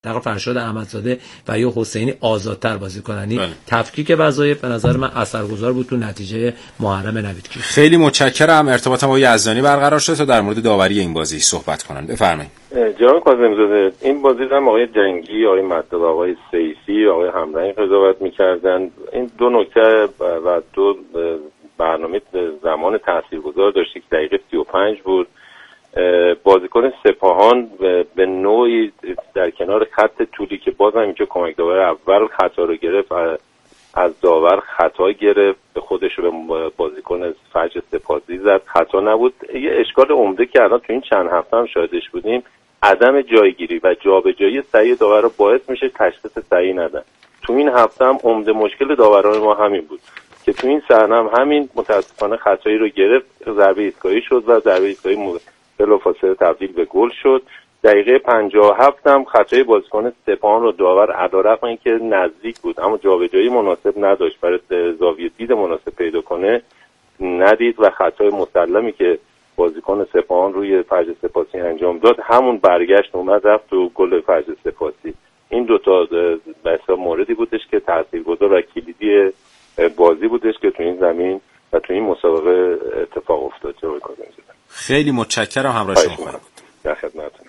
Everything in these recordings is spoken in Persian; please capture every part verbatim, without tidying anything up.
در فرشاد احمدزاده و یا حسینی آزادتر بازی کنن. تفکیک وظایف به نظر من اثرگذار بود تو نتیجه محرم نویدکیر. خیلی متشکرم. ارتباطم با یزدانی برقرار شد تا در مورد داوری این بازی صحبت کنن. بفرمایید. جناب کاظمی‌زاده، این بازی هم آقای جنگی، آقای مطلب، آقای سیفی، آقای همرنگ قضاوت می‌کردن. این دو نکته و دو برنامه زمان تاثیرگذار داشت که دقیقه سی و پنج بود. بازیکن سپاهان به نوعی در کنار خط طولی که بازم اینجا کمک داور اول خطا رو گرفت، از داور خطا گرفت، به خودش رو به بازیکن فجر سپاسی زد. خطا نبود. یه اشکال عمده که الان تو این چند هفته هم شاهدش بودیم، عدم جایگیری و جابجایی صحیح داور رو باعث میشه تشخیص صحیح ندن. تو این هفته هم عمده مشکل داوران ما همین بود که تو این صحنه هم همین متاسفانه خطایی رو گرفت، ضربه ایستگاهی شد و ضربه ایستگاهی بلافاصله تبدیل به گل شد. دقیقه پنجاه و هفت هم خطای بازیکن سپاهان رو داور علیرغم اینکه نزدیک بود اما جابجایی مناسب نداشت، برای زاویه دید مناسب پیدا کنه ندید و خطای مسلمی که بازیکن سپاهان روی فجر سپاسی انجام داد همون برگشت اومد رفت تو گل فجر سپاسی. این دو تا بسیار موردی بودش که تاثیرگذار و کلیدی بازی بودش که تو این زمین و تو این مسابقه اتفاق افتاد. خیلی متشکرم. همراه شما خواهیم بود. در خدمتتون.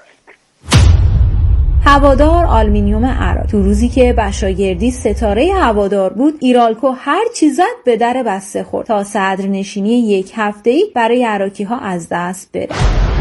هوادار آلومینیوم عراق تو روزی که بشاگردی ستاره هوادار بود، ایرالکو هر چی زد به در بسته خورد تا صدرنشینی یک هفته‌ای برای عراقی‌ها از دست بره.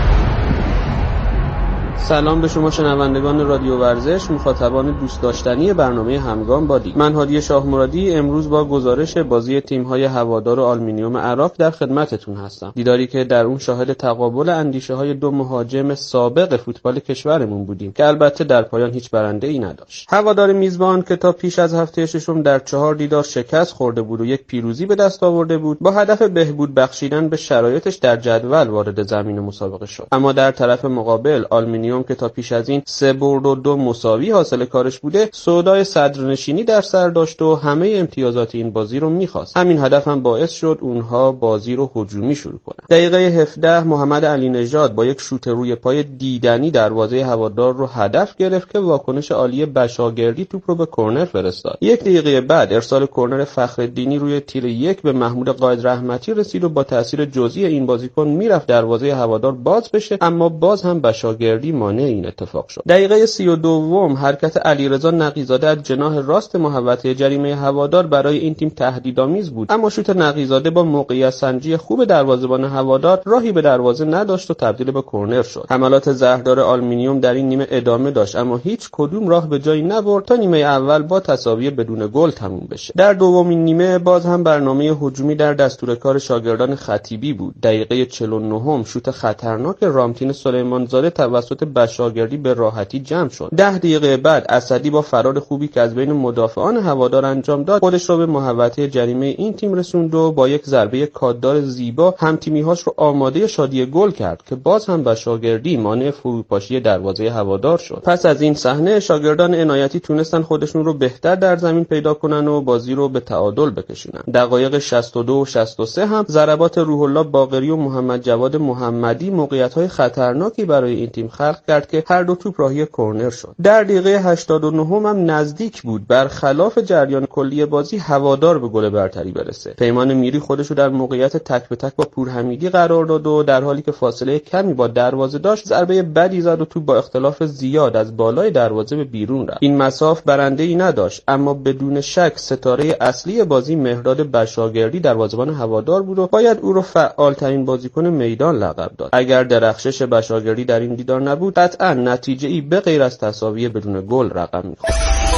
سلام به شما شنوندگان رادیو ورزش، مخاطبان دوست داشتنی برنامه همگام با لیگ. من هادی شاه مرادی امروز با گزارش بازی تیم‌های هوادار و آلومینیوم عراق در خدمتتون هستم. دیداری که در اون شاهد تقابل اندیشه‌های دو مهاجم سابق فوتبال کشورمون بودیم که البته در پایان هیچ برنده‌ای نداشت. هوادار میزبان که تا پیش از هفته ششم در چهار دیدار شکست خورده بود و یک پیروزی به دست آورده بود، با هدف بهبود بخشیدن به شرایطش در جدول وارد زمین مسابقه شد. اما در طرف مقابل آلومینیوم که تا پیش از این سه برد و دو مساوی حاصل کارش بوده، سودای صدرنشینی در سر داشت و همه امتیازات این بازی رو می‌خواست. همین هدف هم باعث شد اونها بازی رو هجومی شروع کنن. دقیقه هفده محمد علی نژاد با یک شوت روی پای دیدنی دروازه هوادار رو هدف گرفت که واکنش عالی بشاگردی توپ رو به کرنر فرستاد. یک دقیقه بعد ارسال کرنر فخرالدینی روی تیر یک به محمود قائد رحمتی رسید و با تاثیر جزئی این بازیکن میرفت دروازه هوادار باز بشه، اما باز هم بشاگردی مانع این اتفاق شد. دقیقه سی و دوم حرکت علیرضا نقی‌زاده از جناح راست محوطه جریمه هوادار برای این تیم تهدیدآمیز بود، اما شوت نقی‌زاده با موقعیت سنجی خوب دروازه‌بان هوادار راهی به دروازه نداشت و تبدیل به کرنر شد. حملات زهردار آلومینیوم در این نیمه ادامه داشت، اما هیچ کدوم راه به جایی نبرد تا نیمه اول با تساوی بدون گل تموم بشه. در دومین نیمه باز هم برنامه هجومی در دستور کار شاگردان خطیبی بود. دقیقه چهل و نه شوت خطرناک رامتین سلیمانزاده توسط بشاگردی به راحتی جمع شد. ده دقیقه بعد اسدی با فرار خوبی که از بین مدافعان هوادار انجام داد، خودش رو به محوطه جریمه این تیم رسوند و با یک ضربه کاددار زیبا هم تیمی‌هاش رو آماده شادی گل کرد که باز هم بشاگردی مانع فروپاشی دروازه هوادار شد. پس از این صحنه شاگردان عنایتی تونستن خودشون رو بهتر در زمین پیدا کنن و بازی رو به تعادل بکشونن. دقایق شصت و دو و شصت و سه هم ضربات روح الله باقری و محمد جواد محمدی موقعیت‌های خطرناکی برای این تیم خلق کرد که هر دو توپ راهی کرنر شد. در دقیقه هشتاد و نه هم نزدیک بود برخلاف جریان کلی بازی هوادار به گل برتری برسه. پیمان میری خودش رو در موقعیت تک به تک با پورحمیدی قرار داد و در حالی که فاصله کمی با دروازه داشت ضربه بدی زد و توپ با اختلاف زیاد از بالای دروازه به بیرون رفت. این مساف برنده‌ای نداشت، اما بدون شک ستاره اصلی بازی مهرداد بشاگردی دروازه‌بان هوادار بود و باید او رو فعال‌ترین بازیکن میدان لقب داد. اگر درخشش بشاگردی در این دیدار نبود، قطعاً نتیجه‌ای به غیر از تساوی بدون گل رقم می‌خورد.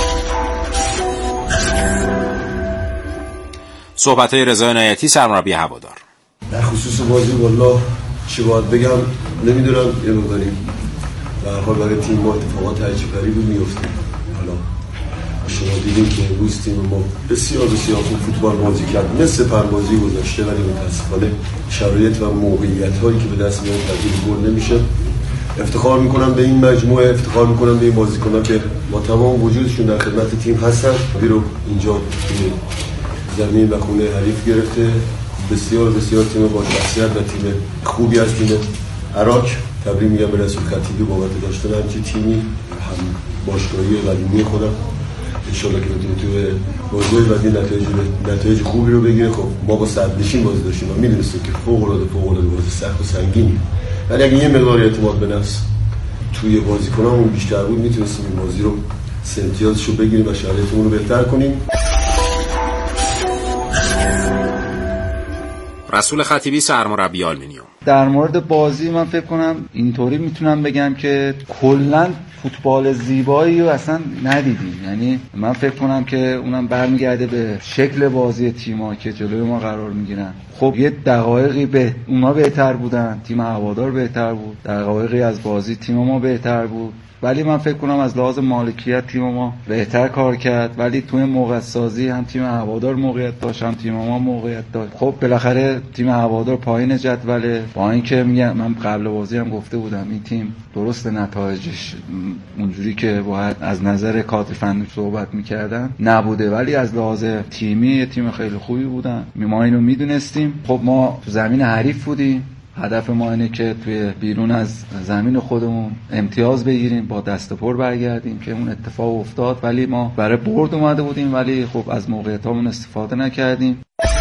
صحبت‌های رضا عنایتی سرمربی هوادار در خصوص بازی والله چی باید بگم نمیدونم. یه مقداری به هر حال برای تیم ما اتفاقات عجیب غریبی میفته. حالا شما دیدین که امروز تیم ما بسیار بسیار خوب فوتبال بازی کرد، مثل پربازی گذاشته، ولی متأسفانه شرایط و موقعیت‌هایی که به دست میاد تبدیل گل نمیشه. افتخار میکنم به این مجموعه، افتخار میکنم به این بازیکن‌ها که با تمام وجودشون در خدمت تیم هستن. رو اینجا زمین و خونه حریف گرفته. بسیار بسیار تیم با شخصیت و تیم خوبی از تیم عراق. تبریک میگم به رسول خطیبی بابت داشتن همچین تیمی. هم باشگاهی قدیمی خودم. انشالله که بتونه توی بازی بعدی نتایج نتایج خوبی رو بگیره. خب ما با صدرنشین بازی داشتیم و میدونستیم که فوق العاده فوق العاده بازی سخت و سنگینی، ولی اگه یه مقدار اعتماد به نفس توی بازیکنامون بیشتر بود میتونستیم این بازی رو سه امتیازش رو بگیریم و شرایطمون رو بهتر کنیم. رسول خطیبی سرمربی آلومینیوم: در مورد بازی من فکر کنم اینطوری میتونم بگم که کلا فوتبال زیبایی رو اصلا ندیدیم. یعنی من فکر کنم که اونم برمیگرده به شکل بازی تیم‌ها که جلوی ما قرار میگیرن. خب یه دقایقی به اونا بهتر بودن، تیم هوادار بهتر بود، دقایقی از بازی تیم ما بهتر بود، ولی من فکر کنم از لحاظ مالکیت تیم ما بهتر کار کرد، ولی توی موقعیت سازی هم تیم هوادار موقعیت داشت هم تیم ما موقعیت داشت. خب بالاخره تیم هوادار پایین جدوله، با اینکه میگم من قبل بازی هم گفته بودم این تیم درست نتایجش اونجوری که باید از نظر کادر فنی صحبت میکردن نبوده، ولی از لحاظ تیمی تیم خیلی خوبی بودن، ما اینو میدونستیم. خب ما تو زمین حریف بودیم، هدف ما اینه که توی بیرون از زمین خودمون امتیاز بگیریم، با دست پر برگردیم که اون اتفاق افتاد، ولی ما برای برد اومده بودیم ولی خب از موقعیتامون استفاده نکردیم.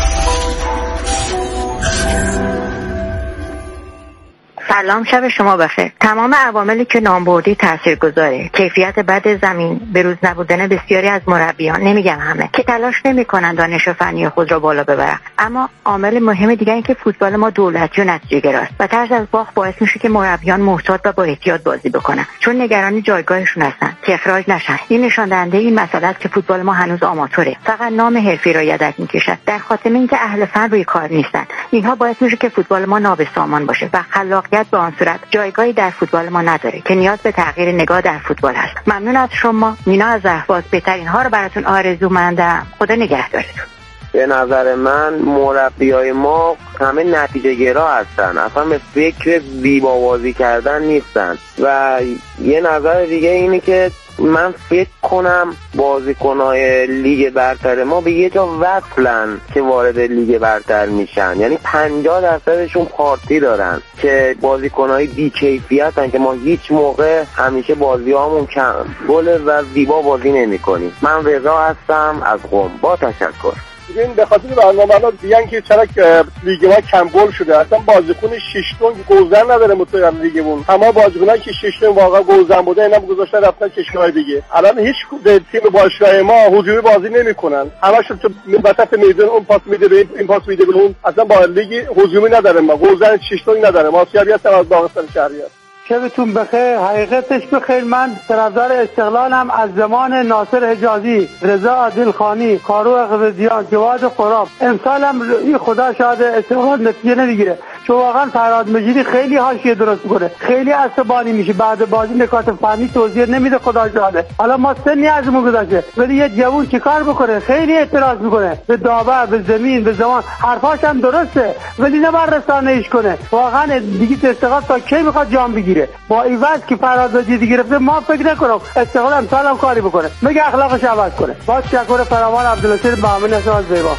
سلام، شب شما بخیر. تمام عواملی که نامبردی تاثیرگذاره، کیفیت بد زمین، بروز نبودن بسیاری از مربیان، نمیگم همه، که تلاش نمیکنن دانش فنی خود را بالا ببرن، اما عامل مهم دیگه این که فوتبال ما دولتی و نتیجه‌گراست و ترس از باخت باعث میشه که مربیان محتاط و با احتیاط بازی بکنن، چون نگران جایگاهشون هستن که اخراج نشن. این نشان دهنده این مسئله است که فوتبال ما هنوز آماتوره، فقط نام حرفی را یدک میکشد، در خاتمه اینکه اهل فن روی کار نیستن. اینها باعث میشه که فوتبال ما نابسامان باشه و خلاقیت به آن صورت جایگاهی در فوتبال ما نداره که نیاز به تغییر نگاه در فوتبال هست. ممنون از شما. مینا از اهواز. بهترین ها رو براتون آرزومندم. خدا نگهدارتون. به نظر من مربیای ما همه نتیجه گرا هستن، اصلا به فکر زیبا بازی کردن نیستن. و یه نظر دیگه اینه که من فکر کنم بازیکن‌های لیگ برتر ما به یه جا وصلن که وارد لیگ برتر میشن، یعنی پنجاه درصدشون پارتی دارن که بازیکن‌های بی‌کیفیتن که ما هیچ موقع همیشه بازی‌هامون کم گل و زیبا بازی نمی‌کنیم. من رضا هستم از قم. با تشکر. این به خاطر برنامه الان دیگه که چرا لیگ ما کم گل شده، اصلا بازیکن شش تون گلزن نداره متوجه لیگمون. اما بازیکنایی که شش تون واقعا گلزن بوده اینا گذاشتن رفتن کشورهای دیگه. الان هیچ تیم باشگاه ما حضوری بازی نمیکنن، همشون تو وسط میدان اون پاس میده به این پاس میده به اون، اصلا با لیگ حضوری نداره، ما گلزن شش تون نداره. ما سیاوی هستم از داغستان شهریار. شبتون بخیر، حقیقتش بخیر. من طرفدار استقلالم از زمان ناصر حجازی، رضا عادلخانی، کارو اقوزیان، جواد قراب. امسالم خدا شاید استقلال نتیجه نمیگیره، چون واقعا فرهاد مجیدی خیلی حاشیه درست میکنه، خیلی عصبانی میشه بعد بازی، نکات فنی توضیح نمیده. خدا شاهده حالا ما سنی ازمون گذشته، ولی یه جوون چیکار بکنه؟ خیلی اعتراض میکنه به داور، به زمین، به زمان. حرفاش هم درسته ولی نباید رسانه‌ایش کنه. واقعا دیگه استقلال تا کی میخواد جام بگیره؟ با این وضع که فرهاد مجیدی گرفته ما فکر نکنم استقلال امسال هم کاری بکنه، مگه اخلاقش عوض کنه. با تشکر فراوان. عبدالناصر بهمنی هستم از زیبا.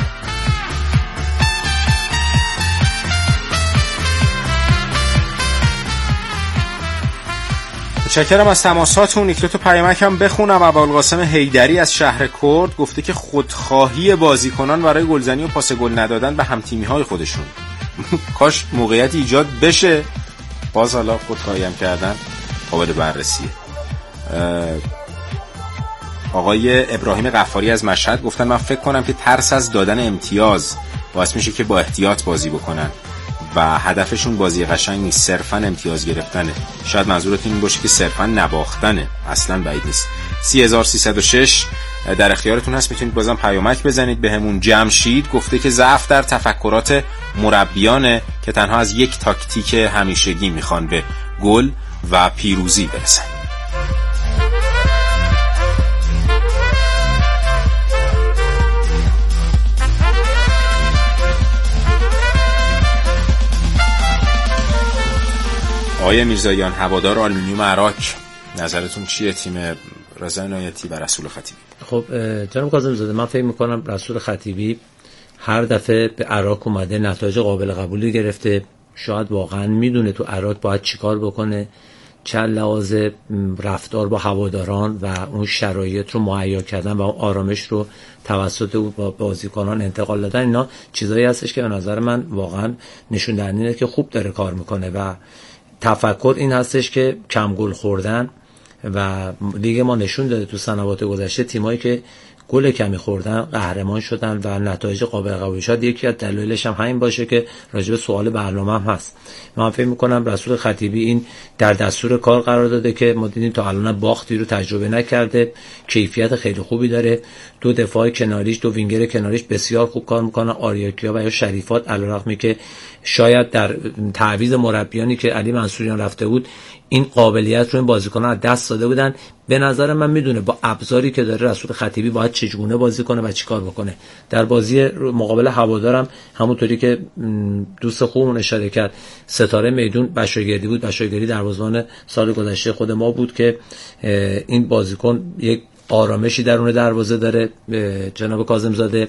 متشکرم از تماساتون. یک دو تا پیامک هم بخونم. ابوالقاسم حیدری از شهر کرد گفته که خودخواهی بازیکنان برای گلزنی و پاس گل ندادن به هم‌تیمی‌های خودشون. کاش موقعیت ایجاد بشه، باز حالا خودخواهی هم کردن قابل بررسیه. آقای ابراهیم غفاری از مشهد گفتن من فکر کنم که ترس از دادن امتیاز باعث میشه که با احتیاط بازی بکنن و هدفشون بازی قشنگ نیست، صرفا امتیاز گرفتنه. شاید منظورتون این باشه که صرفا نباختنه، اصلا بعید نیست. سه هزار و سیصد و شش در اختیارتون هست، میتونید بازم پیامک بزنید بهمون. جمشید گفته که ضعف در تفکرات مربیانه که تنها از یک تاکتیک همیشگی میخوان به گل و پیروزی برسن. آقای میرزاییان، هوادار آلومینیوم عراق، نظرتون چیه تیم رضا عنایتی و رسول خطیبی؟ خب جناب کاظم زاده، من فکر میکنم رسول خطیبی هر دفعه به عراق اومده نتایج قابل قبولی گرفته، شاید واقعا میدونه تو عراق باید چیکار بکنه چه لحاظ رفتار با هواداران و اون شرایط رو مهیا کردن و اون آرامش رو توسط او با بازیکنان انتقال دادن، اینا چیزایی هستش که به نظر من واقعا نشون دهنده که خوب داره کار میکنه. و تفکر این هستش که کم گل خوردن و لیگ ما نشون داده تو سنوات گذشته تیمایی که گل کمی خوردن قهرمان شدن و نتایج قابل قبولی شد. یکی از دلایلش هم همین باشه که راجع به سوال برنامه هم هست. من فکر می‌کنم رسول خطیبی این در دستور کار قرار داده که ما دیدیم تا الان باختی رو تجربه نکرده، کیفیت خیلی خوبی داره، دو دفاع کناریش دو وینگر کناریش بسیار خوب کار می‌کنن، آریاکیا و یا شریفات، علیرغمی که شاید در تعویض مربیانی که علی منصوریان رفته بود این قابلیت رو این بازیکن‌ها از دست داده بودن. به نظر من میدونه با ابزاری که داره رسول خطیبی باید چگونه بازی کنه و چیکار بکنه. در بازی مقابل هوادارم همونطوری که دوست خوبمون اشاره کرد، ستاره میدون بشایگردی بود. بشایگردی دروازه‌بان سال گذشته خود ما بود که این بازیکن یک آرامشی درون دروازه داره، جناب کاظم زاده،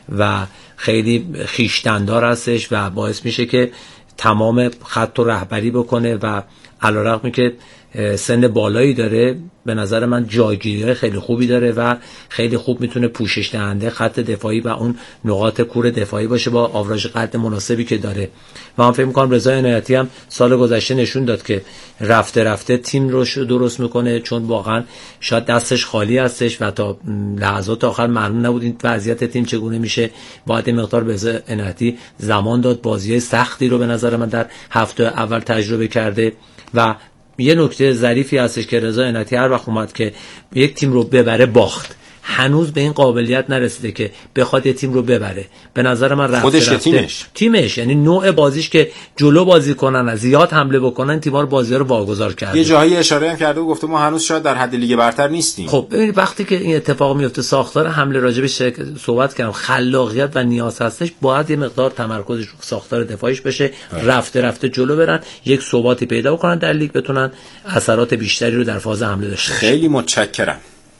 و خیلی خویشتن‌دار هستش و باعث میشه که تمام خط و رهبری بکنه و علیرغمی که سن بالایی داره به نظر من جایگیری خیلی خوبی داره و خیلی خوب میتونه پوشش دهنده خط دفاعی و اون نقاط کور دفاعی باشه با آوراژ قد مناسبی که داره. و من فکر می‌کنم رضا عنایتی هم سال گذشته نشون داد که رفته رفته تیم رو درست میکنه، چون واقعا شاید دستش خالی هستش و تا لحظات آخر معلوم نبود این وضعیت تیم چگونه میشه. باید مقدار به رضا عنایتی زمان داد، بازی‌های سختی رو به نظر من در هفته اول تجربه کرده. و یه نکته ظریفی هستش که رضا عنایتی هر وقت اومد که یک تیم رو ببره باخت، هنوز به این قابلیت نرسیده که بخواد یه تیم رو ببره. به نظر من رفته خودش رفته تیمش تیمش یعنی نوع بازیش که جلو بازی کنن، زیاد حمله بکنن، تیم‌ها رو بازی‌ها رو واگذار کرده. یه جاهایی اشاره هم کرده و گفته ما هنوز شاید در حد لیگ برتر نیستیم. خب ببینید وقتی که این اتفاق میفته، ساختار حمله راجبش صحبت کردم، خلاقیت و نیاز هستش، باید یه مقدار تمرکزش رو ساختار دفاعیش بشه، رفته رفته جلو برن، یک ثباتی پیدا کنن در لیگ، بتونن اثرات بیشتری رو در فاز حمله داشته باشن. خیلی متشکرم.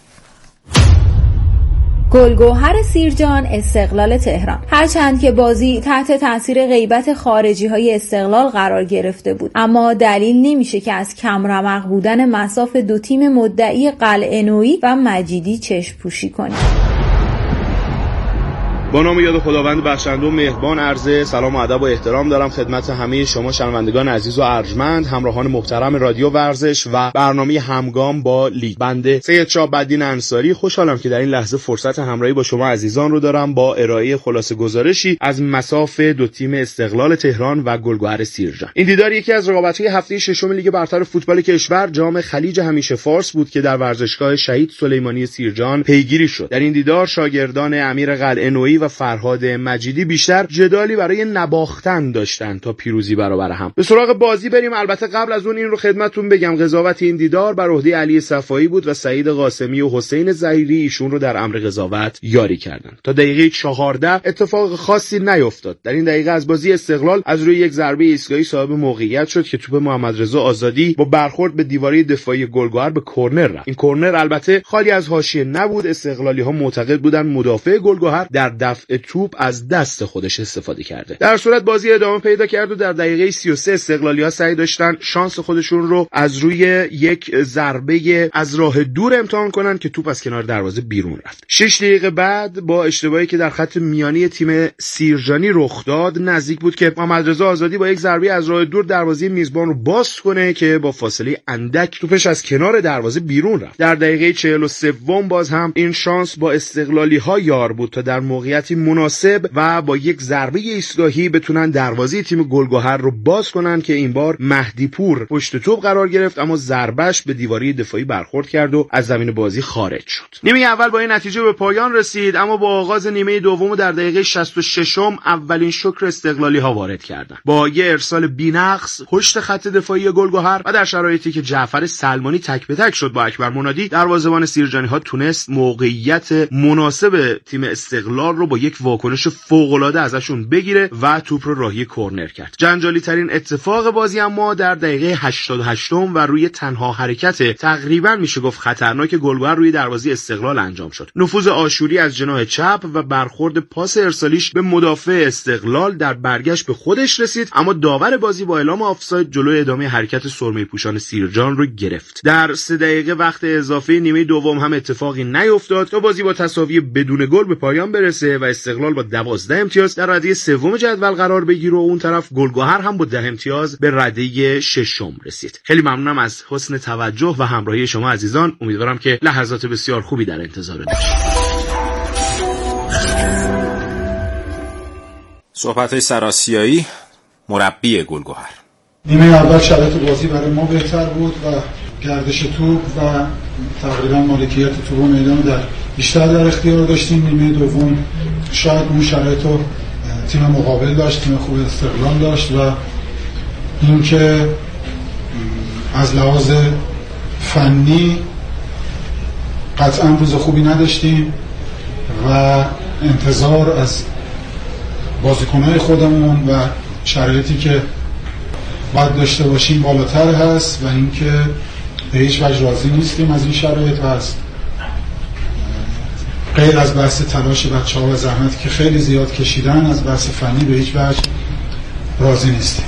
گلگهر سیرجان، استقلال تهران. هرچند که بازی تحت تاثیر غیبت خارجی های استقلال قرار گرفته بود، اما دلیل نمیشه که از کم رمق بودن مصاف دو تیم مدعی قلعه نویی و مجیدی چشم پوشی کنیم. با نام یاد خداوند بخشنده و مهربان عرض سلام و ادب و احترام دارم خدمت همه شما شنوندگان عزیز و ارجمند، همراهان محترم رادیو ورزش و برنامه همگام با لیگ. بنده سید شاهب‌الدین انصاری خوشحالم که در این لحظه فرصت همراهی با شما عزیزان رو دارم با ارائه خلاصه گزارشی از مصاف دو تیم استقلال تهران و گلگهر سیرجان. این دیدار یکی از رقابت‌های هفته ششم لیگ برتر فوتبال کشور جام خلیج همیشه فارس بود که در ورزشگاه شهید سلیمانی سیرجان پیگیری شد. در این دیدار شاگردان امیر قلعه نویی و فرهاد مجیدی بیشتر جدالی برای نباختن داشتن تا پیروزی برابر هم. به سراغ بازی بریم. البته قبل از اون این رو خدمتتون بگم قضاوت این دیدار بر عهده علی صفایی بود و سعید قاسمی و حسین ظهیری ایشون رو در امر قضاوت یاری کردند. تا دقیقه چهارده اتفاق خاصی نیفتاد. در این دقیقه از بازی استقلال از روی یک ضربه ایستگاهی صاحب موقعیت شد که توپ محمد رضا آزادی با برخورد به دیواره دفاعی گلگهر به کرنر رفت. این کرنر البته خالی از حاشیه نبود. استقلالی‌ها معتقد بودند مدافع گلگهر در دفع توپ از دست خودش استفاده کرده. در صورت بازی ادامه پیدا کرد و در دقیقه سی و سه استقلالی‌ها سعی داشتن شانس خودشون رو از روی یک ضربه از راه دور امتحان کنن که توپ از کنار دروازه بیرون رفت. شش دقیقه بعد با اشتباهی که در خط میانی تیم سیرجانی رخ داد نزدیک بود که محمد رضا آزادی با یک ضربه از راه دور دروازه میزبان رو باز کنه که با فاصله اندک توپش از کنار دروازه بیرون رفت. در دقیقه چهل و سه باز هم این شانس با استقلالی‌ها یار بود تا در موقعیتی مناسب و با یک ضربه ایستگاهی بتونن دروازه تیم گلگهر رو باز کنن که این بار مهدی پور پشت توپ قرار گرفت، اما ضربهش به دیواره دفاعی برخورد کرد و از زمین بازی خارج شد. نیمه اول با این نتیجه به پایان رسید، اما با آغاز نیمه دوم در دقیقه شصت و شش اولین شوک استقلالی ها وارد کردند. با یه ارسال بی‌نقص پشت خط دفاعی گلگهر و در شرایطی که جعفر سلمانی تک به تک شد با اکبر منادی، دروازه‌بان سیرجانی ها تونست موقعیت مناسب تیم استقلال رو رو با یک واکنش فوق‌العاده ازشون بگیره و توپ رو راهی کرنر کرد. جنجالی ترین اتفاق بازی اما در دقیقه هشتاد و هشت و روی تنها حرکت تقریبا میشه گفت خطرناک گلگهر روی دروازه استقلال انجام شد. نفوذ آشوری از جناح چپ و برخورد پاس ارسالیش به مدافع استقلال در برگشت به خودش رسید، اما داور بازی با اعلام آفساید جلوی ادامه حرکت سرمه پوشان سیرجان رو گرفت. در سه دقیقه وقت اضافه نیمه دوم هم اتفاقی نیفتاد تا بازی با تساوی بدون گل به پایان برسه و استقلال با دوازده امتیاز در رده سوم جدول قرار بگیره و اون طرف گلگهر هم با ده امتیاز به رده ششم رسید. خیلی ممنونم از حسن توجه و همراهی شما عزیزان. امیدوارم که لحظات بسیار خوبی در انتظار باشید. صحبت‌های سراسیایی مربی گلگهر: نیمه اول شرایط بازی برای ما بهتر بود و گردش توپ و تقریبا مالکیت توپ و میدان در بیشتر در اختیار داشتیم. نیمه دوم شاید اون شرایط رو تیم مقابل داشت، تیم خوب استقلال داشت و اینکه از لحاظ فنی قطعا روز خوبی نداشتیم و انتظار از بازیکن‌های خودمون و شرایطی که باید داشته باشیم بالاتر هست و اینکه به هیچ وجه راضی نیستیم از این شرایط هست. غیر از بحث تلاش بچه‌ها و زحمتی که خیلی زیاد کشیدن، از بحث فنی به هیچ وجه راضی نیستیم.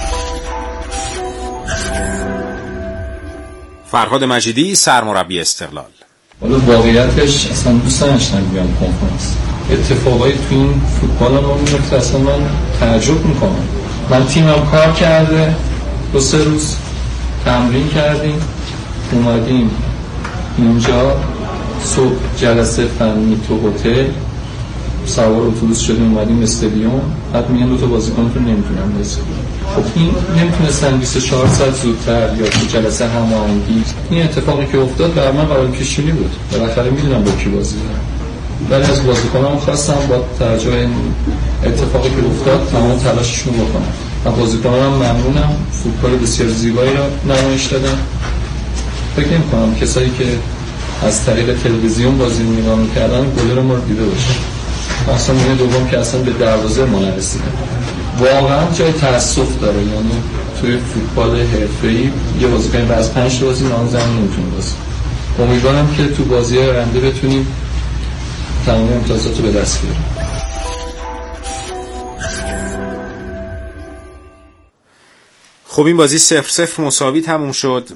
فرهاد مجیدی، سرمربی استقلال: والا واقعیتش اصلا دوست نداشتم بیام کنفرانس. اتفاقای تو این فوتبال رو میفته اصلا من تعجب میکنم. من تیمم کار کرده، دو سه روز تمرین کردیم، اومدیم اینجا، صبح جلسه فنی تو هتل، سوار اتوبوس شدیم اومدیم استادیوم، بعد میگن دو تا بازیکنتون نمیتونن بازی کنن. خب این نمیتونستن بیست و چهار ساعت زودتر یا تو جلسه هماهنگی. این اتفاقی که افتاد برای من قابل پیش بینی بود. بالاخره میدونم با کی بازی دارم. ولی از بازیکنام خواستم با توجه این اتفاقی که افتاد تمام تلاششون بکنم. و بازیکنام ممنونم، فوتبال بسیار زیبایی را نمایش دادن. فکر نمی‌کنم کسایی که از طریق تلویزیون بازی رو نگاه می‌کردن گل رو ما رو دیده باشن. اصلا نیمه دوم که اصلا به دروازه ما نرسیدن. واقعا جای تأسف داره، یعنی توی فوتبال حرفه‌ای یه بازیکن بعد پنج تا بازی نام زمین نمیتونه بازی. امیدوارم که تو بازی آینده بتونیم تمام امتیازات رو به دست بیاریم. خب این بازی صفر صفر مساوی تموم شد.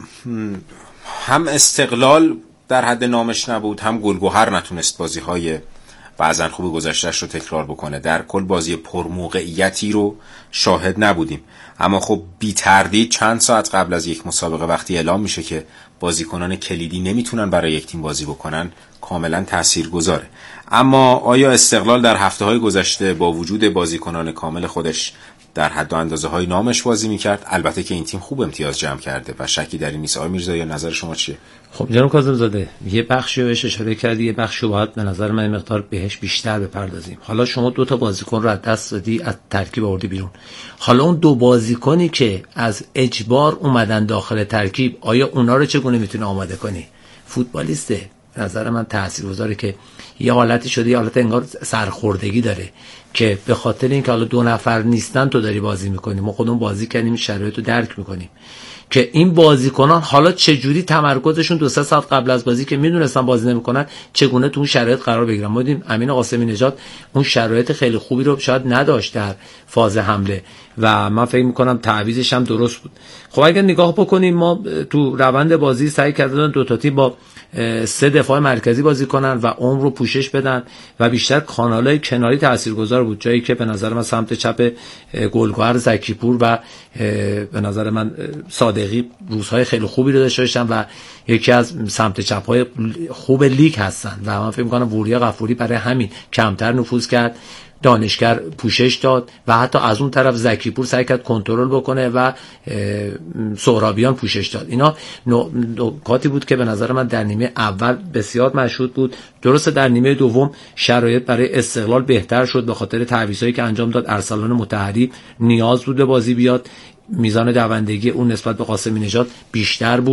هم استقلال در حد نامش نبود، هم گلگهر نتونست بازی‌های بعضن خوب گذشته‌اش رو تکرار بکنه. در کل بازی پرموقعیتی رو شاهد نبودیم. اما خب بی تردید چند ساعت قبل از یک مسابقه وقتی اعلام میشه که بازیکنان کلیدی نمیتونن برای یک تیم بازی بکنن، کاملا تاثیرگذاره. اما آیا استقلال در هفته‌های گذشته با وجود بازیکنان کامل خودش در حد و اندازه های نامش بازی میکرد؟ البته که این تیم خوب امتیاز جمع کرده و شکی در این نیست. آقای میرزایی نظر شما چیه؟ خب جناب کاظم زاده، یه بخشی بهش اشاره کردی، یه بخشی باید به نظر من مقدار بهش بیشتر بپردازیم. حالا شما دو تا بازیکن رو از دست دادی، از ترکیب آوردی بیرون. حالا اون دو بازیکنی که از اجبار اومدن داخل ترکیب، آیا اونا رو چگونه میتونه آماده کنی؟ فوتبالیسته. به نظر من تاثیرگذاره که یه حالتی شده، یه حالت انگار سرخوردگی داره که به خاطر اینکه حالا دو نفر نیستن تو داری بازی میکنی. ما خودمون بازی کردیم، شرایط رو درک میکنیم که این بازیکنان حالا چجوری تمرکزشون دو سه ساعت قبل از بازی که میدونستن بازی نمیکنن چگونه تو اون شرایط قرار بگیرن. ما دیدیم امین قاسمی نژاد اون شرایط خیلی خوبی رو شاید نداشت در فاز حمله و من فکر میکنم تعویضش هم درست بود. خب اگر نگاه بکنیم، ما تو روند بازی سعی کردن دو تا تیم با سه دفاع مرکزی بازی کنن و عمر رو پوشش بدن و بیشتر کانالای کناری تاثیرگذار بود، جایی که به نظر من سمت چپ گلگهر، زکیپور و به نظر من صادقی روزهای خیلی خوبی رو داشتن و یکی از سمت چپ‌های خوب لیگ هستن و من فکر می‌کنم وریا غفوری برای همین کمتر نفوذ کرد، دانشگر پوشش داد و حتی از اون طرف زکیپور سعی کرد کنترل بکنه و سهرابیان پوشش داد. اینا نکاتی بود که به نظر من در نیمه اول بسیار مشهود بود. درسته در نیمه دوم شرایط برای استقلال بهتر شد به خاطر تعویضایی که انجام داد. ارسلان مطهری نیاز بود بازی بیاد، میزان دوندگی اون نسبت به قاسمی نژاد بیشتر بود.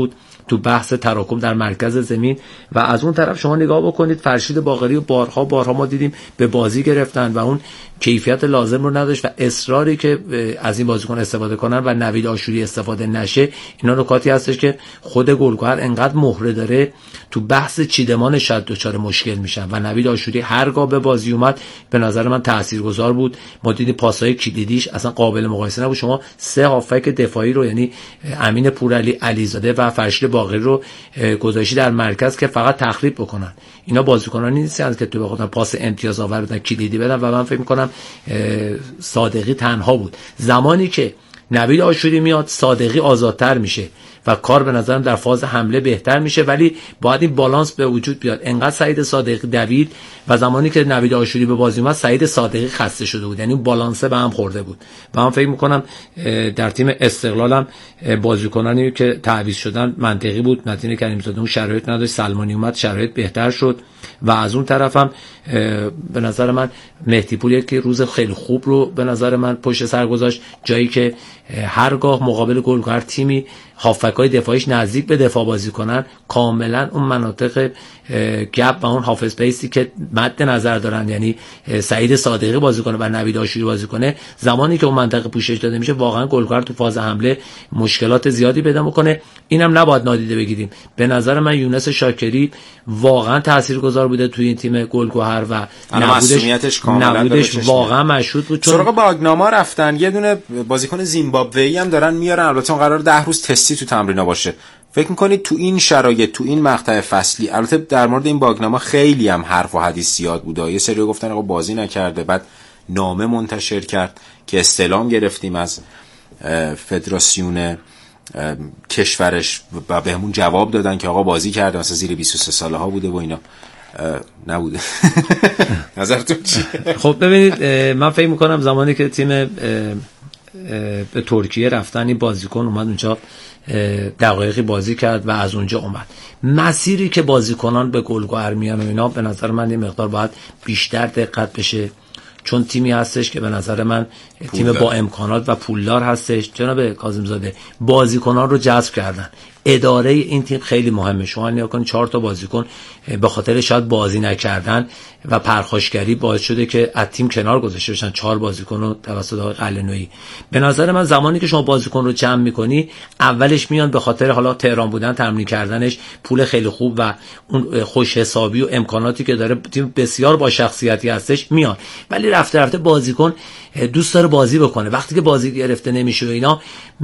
تو بحث تراکم در مرکز زمین. و از اون طرف شما نگاه بکنید فرشید باقری و بارها بارها ما دیدیم به بازی گرفتن و اون کیفیت لازم رو نداشت و اصراری که از این بازیکن استفاده کنن و نوید آشوری استفاده نشه، اینا نکاتی هستش که خود گلگهر انقدر مهره داره تو بحث چیدمان شاید دچار مشکل میشن و نوید آشوری هرگاه به بازی اومد به نظر من تاثیرگذار بود. ما دیدیم پاسای کلیدیش اصلا قابل مقایسه نبود. شما سه هافک دفاعی رو یعنی امین پورعلی، علیزاده و فرشید باقری رو گذاشتی در مرکز که فقط تخریب بکنن. اینا بازیکنانی نیستن که تو بخاطر پاس امتیاز آور بدن، کلیدی بدن و من فکر می‌کنم صادقی تنها بود. زمانی که نوید آشوری میاد صادقی آزادتر میشه و کار به نظرم در فاز حمله بهتر میشه، ولی باید این بالانس به وجود بیاد. انقدر سعید صادقی دوید و زمانی که نوید آشوری به بازی اومد سعید صادقی خسته شده بود، یعنی بالانس به هم خورده بود. و من فکر میکنم در تیم استقلالم بازیکنانی که تعویض شدن منطقی بود. متین کریم‌زاده اون شرایط نداشت، سلمانی اومد شرایط بهتر شد و از اون طرفم به نظر من مهدی پور یک روز خیلی خوب رو به نظر من پشت سر گذاشت، جایی که هرگاه مقابل گلگهر تیمی هافکای دفاعیش نزدیک به دفاع بازی کنن کاملا اون مناطق گپ و اون هاف اسپیسی که مد نظر دارن، یعنی سعید صادقی بازی کنه و نوید آشوری بازی کنه، زمانی که اون منطقه پوشش داده میشه واقعا گلگهر تو فاز حمله مشکلات زیادی پیدا میکنه. اینم نباید نادیده بگیریم. به نظر من یونس شاکری واقعا تاثیرگذار بوده توی این تیم گلگهر و نبودش نبودش واقعا مشهود بود. چون سراغ باگناما رفتن، یه دونه بازیکن زیمبابویی هم دارن میارن، البته اون قرار ده روز تستی تو تمرینا باشه. فکر میکنید تو این شرایط تو این مقطع فصلی، البته در مورد این باگناما خیلی هم حرف و حدیث زیاد بوده، یه سری گفتن آقا بازی نکرده، بعد نامه منتشر کرد که استعلام گرفتیم از فدراسیون کشورش و بهمون جواب دادن که آقا بازی کرده، مثلا زیر بیست و سه ساله ها بوده و اینا. نبوده. نظرتون چیه؟ خب ببینید من فکر میکنم زمانی که تیم به ترکیه رفتن این بازیکن اومد اونجا دقایقی بازی کرد و از اونجا اومد. مسیری که بازیکنان به گلگهر میان و اینا به نظر من این مقدار باید بیشتر دقت بشه، چون تیمی هستش که به نظر من تیم پولدار. با امکانات و پولدار هستش. جناب کاظم زاده بازیکنان رو جذب کردن. اداره این تیم خیلی مهمه. شما نگاه کنید چهار تا بازیکن به خاطر شاید بازی نکردن و پرخاشگری باعث شده که از تیم کنار گذاشته بشن چهار بازیکن رو توسط آقای قلعه‌نویی. به نظر من زمانی که شما بازیکن رو جمع می‌کنی اولش میان به خاطر حالا تهران بودن، تمرین کردنش، پول خیلی خوب و اون خوش حسابی و امکاناتی که داره، تیم بسیار با شخصیتی هستش میان، ولی رفته رفته بازیکن دوست داره بازی بکنه. وقتی که بازی گرفته نمیشه و اینا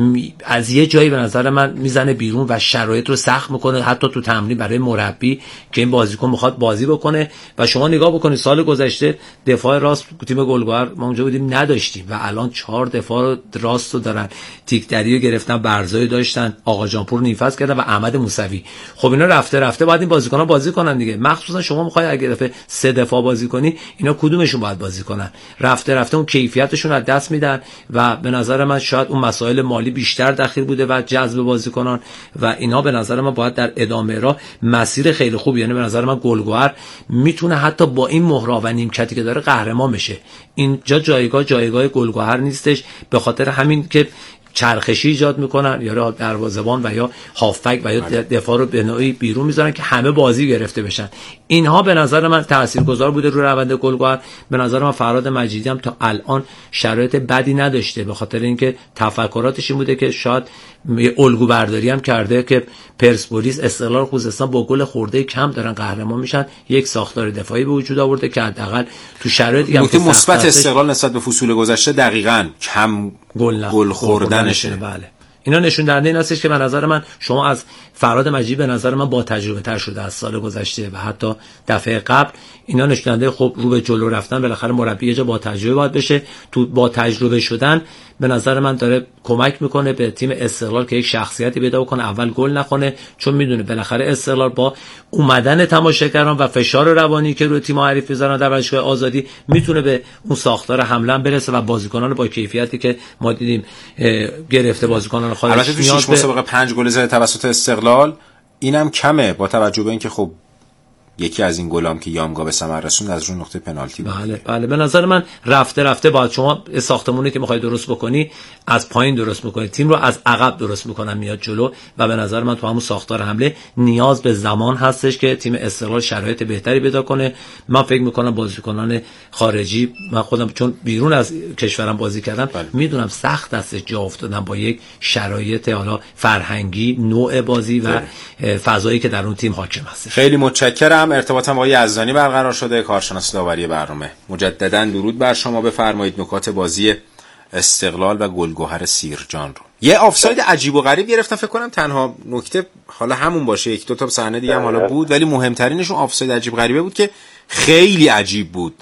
از یه جایی به نظر من میزنه بیرون و شرایط رو سخت میکنه، حتی تو تمرین برای مربی که این بازیکن میخواد بازی بکنه. و شما نگاه بکنید سال گذشته دفاع راست تیم گلگهر ما اونجا بودیم نداشتیم و الان چهار دفاع راست رو دارن. تیکدری رو گرفتن، برزایی داشتن، آقا جانپور نیفز کردن و احمد موسوی. خب اینا رفته رفته باید این بازیکن‌ها بازی کنن دیگه. مخصوصا شما میخوای اگه دفعه سه دفاع بازی کنی اینا کدومشون باید بازی کنن؟ رفته رفته اون کیفیتشون از دست میدن و به نظر من شاید اون مسائل مالی بیشتر دخیل بوده و جذب بازیکنان و اینا به نظر من باید در ادامه راه مسیر خیلی خوب، یعنی به نظر من گلگهر میتونه حتی با این مهرا و نیمکتی که داره قهرمان بشه. اینجا جایگاه جایگاه گلگهر نیستش، به خاطر همین که چرخشی ایجاد میکنن یا دروازه‌بان و یا هافک و یا دفاع رو به نوعی بیرون میذارن که همه بازی گرفته بشن. اینها به نظر من تاثیرگذار بوده رو روند گلگهر. به نظر من فراد مجیدی هم تا الان شرایط بدی نداشته، به خاطر اینکه تفکراتش این بوده که شاید الگو برداری هم کرده که پرسپولیس، استقلال، خوزستان با گل خورده کم دارن قهرمان میشن. یک ساختار دفاعی به وجود آورده که حداقل تو شرایطی که نکته مثبت استقلال نسبت به فصول گذشته دقیقاً کم گل گل خوردنشه. بله اینا نشون دهنده این هستش که به نظر من شما از فراد مجیدی به نظر من با تجربه تر شده از سال گذشته و حتی دفعه قبل. اینا نشون دهنده خب رو به جلو رفتن. بالاخره مربی یه جا با تجربه باید بشه. تو با تجربه شدن به نظر من داره کمک میکنه به تیم استقلال که یک شخصیتی پیدا کنه، اول گل نخونه، چون میدونه بالاخره استقلال با اومدن تماشاگران و فشار روانی که روی تیم حریف میذارن در ورزشگاه آزادی میتونه به اون ساختار حمله برسه و بازیکنان با کیفیتی که ما دیدیم گرفته بازیکنان خارجی. البته تو شش مسابقه پنج گل زده توسط استقلال، اینم کمه با توجه به اینکه خب یکی از این گلام که یامگا به ثمر رسوند از رو نقطه پنالتی بود. بله بله به نظر من رفته رفته باید شما ساختمونی که میخوای درست بکنی از پایین درست بکنی، تیم رو از عقب درست میکنن میاد جلو و به نظر من تو همون ساختار حمله نیاز به زمان هستش که تیم استقلال شرایط بهتری پیدا کنه. من فکر میکنم بازیکنان خارجی، من خودم چون بیرون از کشورم بازی کردم بله. میدونم سخت است جا افتادن با یک شرایط حالا فرهنگی، نوع بازی و بله. فضایی که در اون تیم حاکم هست. خیلی متشکرم. ارتباطم با یزدانی برقرار شده، کارشناس داوری برنامه. مجددا درود بر شما، بفرمایید نکات بازی استقلال و گلگهر سیرجان رو. یه آفساید عجیب و غریب گرفتم، فکر کنم تنها نکته حالا همون باشه، یک دو تا صحنه دیگه هم حالا بود ولی مهمترینشون آفساید عجیب غریبه بود که خیلی عجیب بود.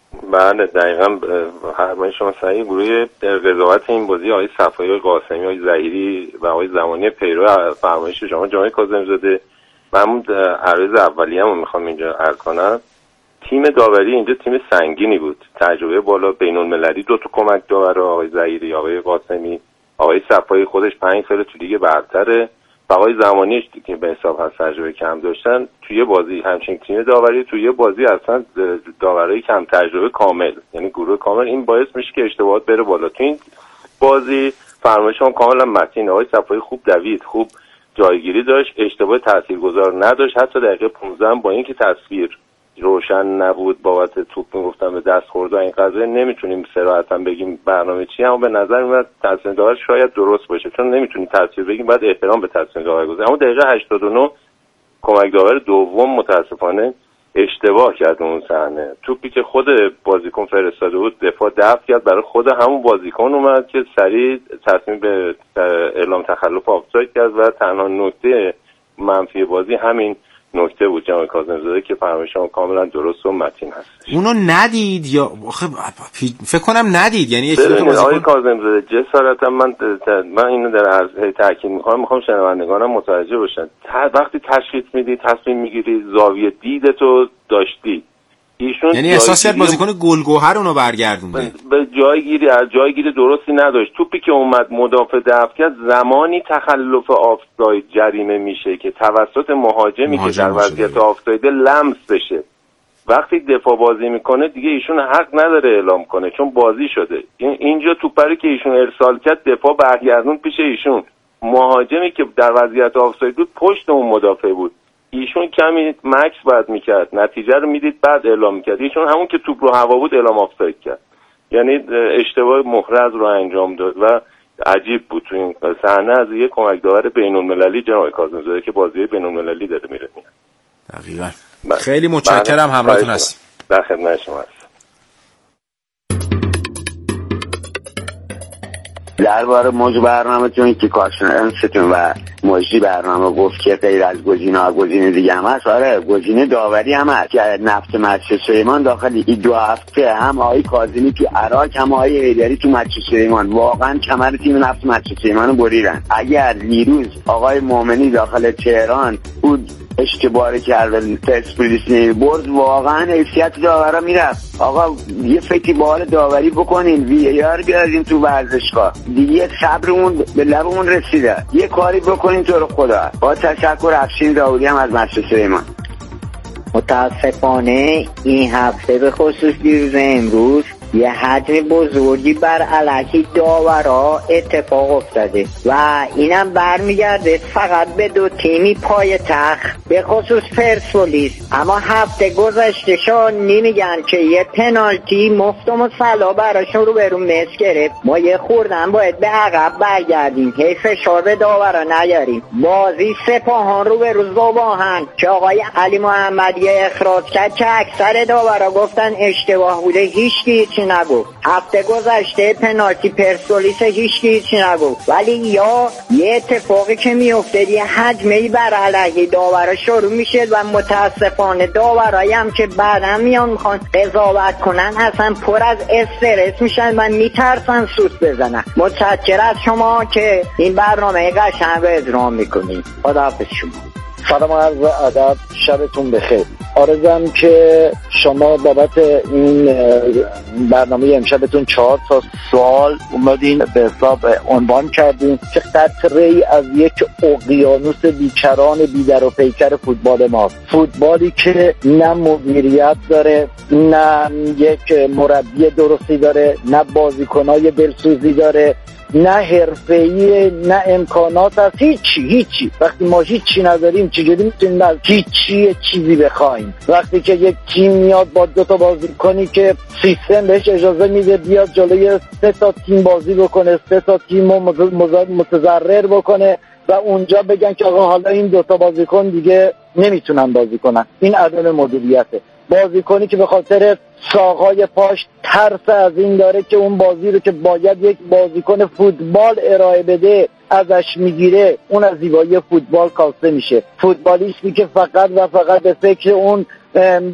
بله دقیقاً حرمای شما صحیح. گروه قضاوت این بازی آقای صفایی، قاسمی، آقای ظهیری و آقای زمانی پیرو فرمایش شما جناب کاظمی‌زاده، من عرض اولیه‌مو میخوام اینجا عرض کنم. تیم داوری اینجا تیم سنگینی بود، تجربه بالا بین‌المللی، دو تا کمک داور آقای ظهیری، آقای قاسمی، آقای صفایی خودش پنج سال تو لیگ برتره و آقای زمانی که به حساب هست تجربه کم داشتن توی بازی. همچنین تیم داوری توی بازی اصلا داورای کم تجربه کامل، یعنی گروه کامل. این باعث میشه که اشتباهات بره بالا. تو این بازی فرمایش هم کاملا متین. آقای صفایی خوب دوید، خوب جایگیری داشت، اشتباه تاثیرگذار نداشت. حتی دقیقه پانزده با اینکه تصویر روشن نبود بابت توپ میگفتن به دست خورده این قضیه، نمیتونیم صراحتا بگیم برنامه چی، اما به نظر میاد تصمیم داور شاید درست باشه، چون نمیتونیم تصویر بگیم، بعد احترام به تصمیم داور گذاریم. اما دقیقه هشتاد و نه کمک داور دوم متاسفانه اشتباه کرد اون صحنه. توپی که خود بازیکن فرستاده بود دفاع دفع کرد، برای خود همون بازیکن اومد که سریع تصمیم به اعلام تخلف آفساید کرد و تنها نکته منفی بازی همین نکته بود جناب کاظمی‌زاده که فرمایشم کاملا درست و متین هست. اونو ندید یا فکر کنم ندید، یعنی یه چیزی که آقای کاظمی‌زاده جسارتا من من اینو در عرض تاکید می‌کنم، می‌خوام شنوندگانم متوجه باشن. وقتی تشخیص میدی، تصمیم میگیری، زاویه دیدتو داشتی. ایشون یعنی احساس کرد بازیکن گلگهر اونو برگردونده، به جایگیری از جایگیری درستی نداشت. توپی که اومد مدافع دفع کرد، زمانی تخلف آفساید جریمه میشه که توسط مهاجمی که در وضعیت آفساید لمس بشه. وقتی دفاع بازی میکنه دیگه ایشون حق نداره اعلام کنه چون بازی شده. اینجا توپری که ایشون ارسال کرد دفاع برگردون پیش ایشون، مهاجمی که در وضعیت آفساید بود پشت اون مدافع بود. ایشون کمی مکس باید میکرد، نتیجه رو میدید بعد اعلام میکرد. ایشون همون که توپ رو هوا بود اعلام آفساید کرد، یعنی اشتباه محرز رو انجام داد و عجیب بود. تو این صحنه از یک کمک داور بین‌المللی جناب کاظمی‌زاده که بازی بین‌المللی داره میره. دقیقاً. خیلی متشکرم، همراهتون هستیم. در خدمت شما هستم. درباره موضوع برنامه‌تون که کارشناستون و مجری برنامه گفت که غیر از گزینه ها گزینه دیگه هم هست. آره گزینه داوری هم هست که نفت مسجد سلیمان داخل این دو هفته هم آقای کاظمی تو عراق هم آقای حیدری تو مسجد سلیمان واقعا کمر تیم نفت مسجد سلیمان رو بریدن. اگر دیروز آقای مومنی داخل تهران بود اشتباه کرد پرسپولیس نمیبرد، واقعا حیثیت داورا میرفت. آقا یه فکری به حال داوری بکنین، وی ای آر بیارین تو ورزشگاه دیگه. صبرمون به لبمون رسیده، یه کاری بکنین تو رو خدا. با تشکر افشین داوودی هم از مسجد سلیمان. متاسفانه این هفته به خصوص دیروز امروز یه حجم بزرگی بر علیه داورا اتفاق افتاده و اینم برمیگرده فقط به دو تیمی پای تخت، به خصوص پرسپولیس. اما هفته گذشته شان نمیگن که یه پنالتی مفت و مسلا براشون رو برون مس گرفت. ما یه خوردن باید به عقب برگردیم، هی فشار به داورا نیاریم. بازی سپاهان رو به روز باهن که آقای علی محمدی اخراج کرد که اکثر داورا گفتن اشتباه بوده، هیچ کی نگفت. هفته گذشته پنالتی پرسپولیس هیچ کی نگفت. ولی یا یه اتفاقی که میفته یه حجمه‌ای بر علیه داورا شروع میشه و متاسفانه داورایی هم که بعدا میان میخوان قضاوت کنن اصلا پر از استرس میشن و میترسن سوت بزنن. متشکرم از شما که این برنامه قشنگ رو اجرا میکنید. خداحافظ شما. سلام عرض ادب، شبتون بخیر. آرزم که شما بابت این برنامه امشبتون چهار تا سوال اومدین به حساب عنوان کردین که قطره‌ای از یک اقیانوس بیکران بیدر و پیکر فوتبال ماست. فوتبالی که نه مدیریت داره، نه یک مربی درستی داره، نه بازیکنای دلسوزی داره، نه حرفه‌ای، نه امکانات هست، هیچی هیچی. وقتی ما هیچی نداریم چجوری میتونیم از هیچی چیزی بخوایم؟ وقتی که یک تیم میاد با دو تا بازیکنی که سیستم بهش اجازه میده بیاد جلوی سه تا تیم بازی بکنه، سه تا تیم رو متضرر بکنه و اونجا بگن که آقا حالا این دو تا بازیکن دیگه نمیتونن بازی کنن، این عدم مدیریته. بازیکنی که به خاطر ساقای پاش ترس از این داره که اون بازی رو که باید یک بازیکن فوتبال ارائه بده ازش میگیره، اون از زیبایی فوتبال کاسته میشه. فوتبالیستی که فقط و فقط به فکر اون